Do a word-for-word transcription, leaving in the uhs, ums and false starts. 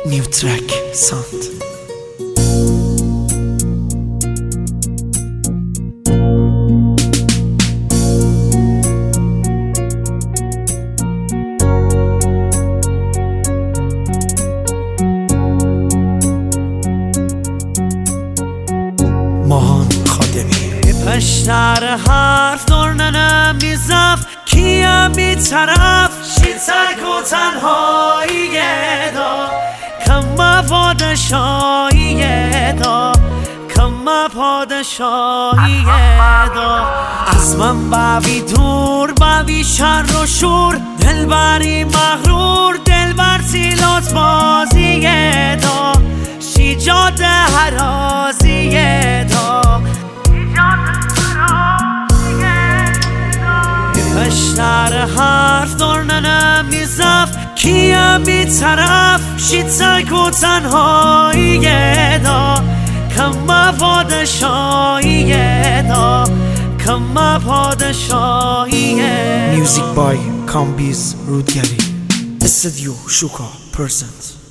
New track sound. ماهان خادمی پشتر حرف دورننم میزف کیم بیطرف شیطک و تنهایی دا کم پادشاهی دا کم پادشاهی دا از من باوی دور باوی شر و شور دلبری مغرور دلبر سیلات بازی دا شیجاد حرازی دا پشتر حرف دورننم میزف کیم بیطرف شیطک و تنهایی دا کم پادشاهی دا کم پادشاهی Music by Kambiz رودگری استودیو شوکا پرسنت